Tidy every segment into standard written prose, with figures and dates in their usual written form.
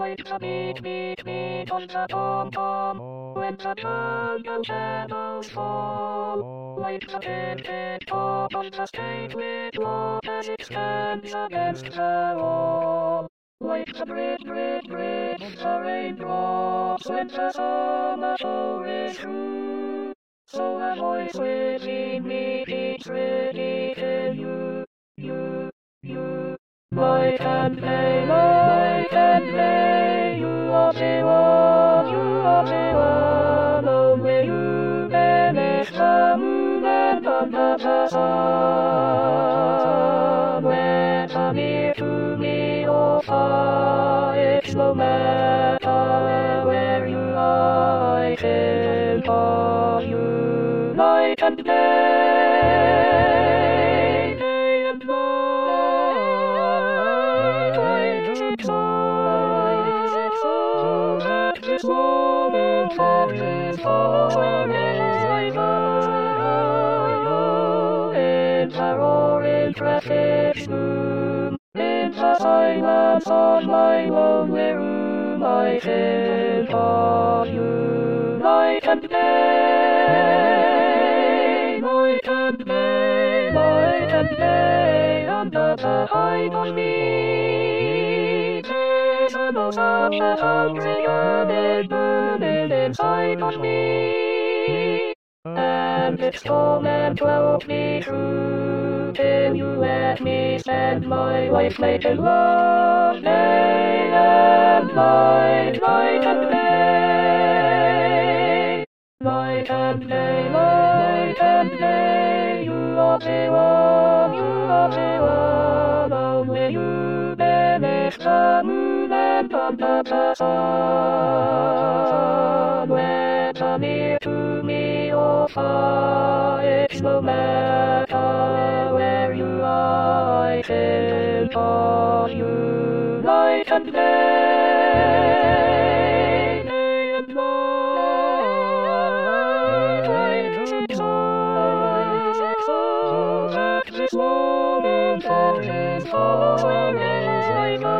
Like the beat, beat, beat on the tom-tom, when the jungle shadows fall. Like the tick-tick-tock on the street with clock as it stands against the wall. Like the grit, grit, grit of the raindrops when the summer show is through. So a voice within me keeps repeating you. Light and play, you are the one, only you beneath the moon and under the sun. Whether near to me or far, it's no matter where you are, I can call you night and day, day and night. At this moment there is falling I know in the roaring traffic boom, in the silence of my lonely room, I can call you night and day, night and day, night and day, under the height of me. There's a most of the hungry yearning burning inside of me, and its torment drove me through till you let me spend my life making love day and night, night and day, night and day, night and day. You are the one, only you beneath the moon and under the sun. Whether near to me or far, it's no matter where you are, I can call you night and day, day and night. At this moment there is falling like I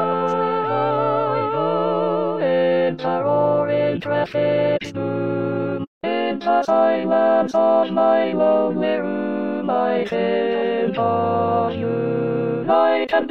know in the roaring traffic boom, in the silence of my lonely room, I can call you night and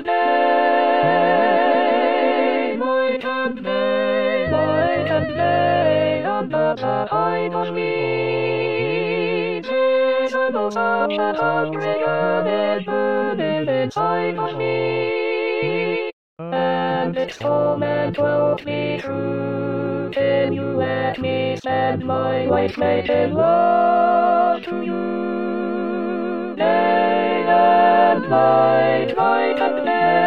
day, night and day, night and day, under the height of me. There's a most of the hungry yearning burning inside of me, and its torment drove me through till you let me spend my life making love to you day and night, night and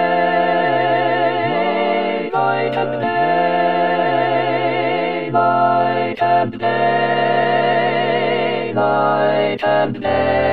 day, night and day, night and day, night and day.